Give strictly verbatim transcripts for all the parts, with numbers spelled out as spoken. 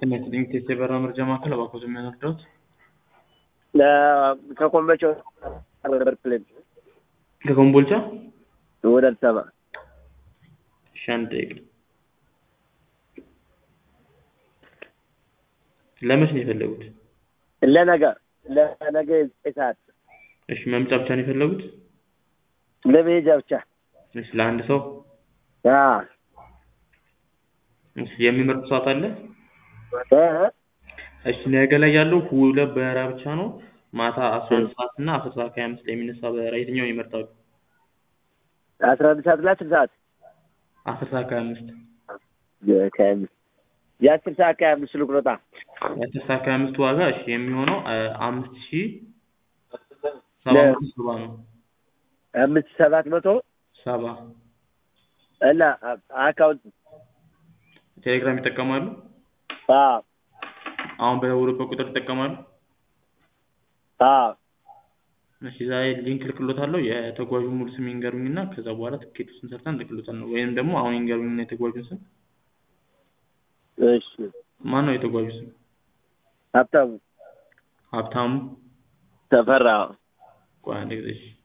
እነዚህ የበራ መረጃ ማዕከል እባክዎት የሚያደርጉት ከኮምቦልቻ ፕሌን ከኮምቦልቻ ወደ አዲስ አበባ እሺ፣ አንድ ደቂቃ። ለመቼ ነው የፈለጉት? ለነገ ለነገ ሰዓት። እሺ፣ መምጫ ብቻ ነው የፈለጉት? ለመሄጃ ብቻ። እሺ፣ ለአንድ ሰው? አዎ። እሺ፣ የሚመርጡ ሰዓት አለ? እ እሺ፣ ነገ ላይ ያለው ሁለት በረራ ብቻ ነው። ማታ አስራ አንድ ሰዓት እና አስር ሰዓት ከሃያ አምስት ላይ የሚነሳ በረራ የትኛውን ይመርጣሉ? አስራ አንድ ሰዓት እና አስር ሰዓት አስር ሰዓት ከሃያ አምስት ከሃያ አምስት የአስር ሰዓት ከሃያ አምስት ልቁረጣ። የአስር ሰዓት ከሃያ አምስት ዋጋ እሺ የሚሆነው አምስት ሺህ ሰባት መቶ ሰባ ነው። አምስት ሺህ ሰባት መቶ ሰባ እና አካውንት ቴሌግራም ይጠቀማሉ? አዎ። አሁን በደወሉበት ቁጥር ይጠቀማሉ? አዎ። እሺ፣ ዛሬ ሊንክ ልክሎታለሁ። የተጓዡ ሙሉ ስም ይንገሩኝና ከዛ በኋላ ትኬቱን ሰርተን ልክሎታለሁ። ወይም ደግሞ አሁን ይንገሩኝና የተጓዡን ስም። እሺ። ማን ነው የተጓዡ ስም? ሀብታሙ ሀብታሙ ተፈራ። ቆይ አንድ ጊዜ። እሺ፣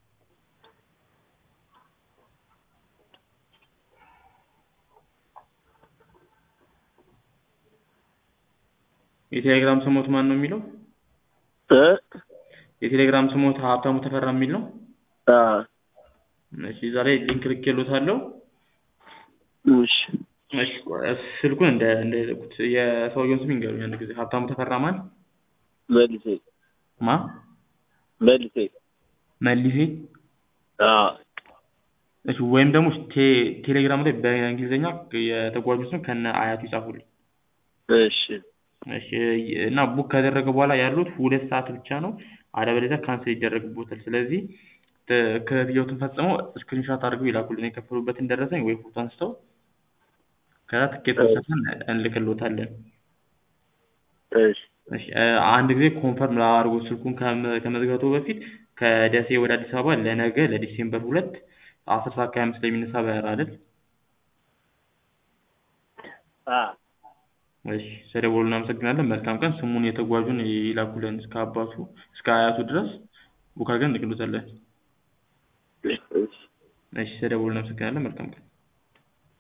የቴሌግራም ስሞት ማን ነው የሚለው? እ የቴሌግራም ስሞት ሀብታሙ ተፈራ የሚል ነው? አዎ። እሺ፣ ዛሬ ሊንክ ልኬሎታለሁ። እሺ። እሺ፣ ስልኩን እንደ እንደቁት የሰውየውን ስም ይንገሩኝ አንድ ጊዜ። ሀብታሙ ተፈራ ማን? መልሴ ማ መልሴ መልሴ። አዎ። እሺ፣ ወይም ደግሞ ቴሌግራም ላይ በእንግሊዝኛ የተጓዡ ስም ከነ አያቱ ይጻፉልኝ። እሺ። እሺ፣ እና ቡክ ካደረገ በኋላ ያሉት ሁለት ሰዓት ብቻ ነው። አለበለዚያ ካንሰል ይደረግቦታል። ስለዚህ ክፍያዎትን ፈጽመው ስክሪንሾት አድርገው ይላኩልን የከፈሉበትን ደረሰኝ ወይ ፎቶ አንስተው። ከዛ ትኬቱን ሰርተን እንልክልዎታለን። እሺ። እሺ፣ አንድ ጊዜ ኮንፈርም ላድርጎት ስልኩን ከመዝጋቱ በፊት ከደሴ ወደ አዲስ አበባ ለነገ ለዲሴምበር ሁለት አስር ሰዓት ከሃያ አምስት ላይ የሚነሳ በረራ አይደል? አዎ። እሺ፣ ስለደወሉ እናመሰግናለን። መልካም ቀን። ስሙን የተጓዡን ይላኩልን እስከ አባቱ እስከ አያቱ ድረስ ቡክ አድርገን እንልክልዎታለን። እሺ፣ ስለደወሉ እናመሰግናለን። መልካም ቀን።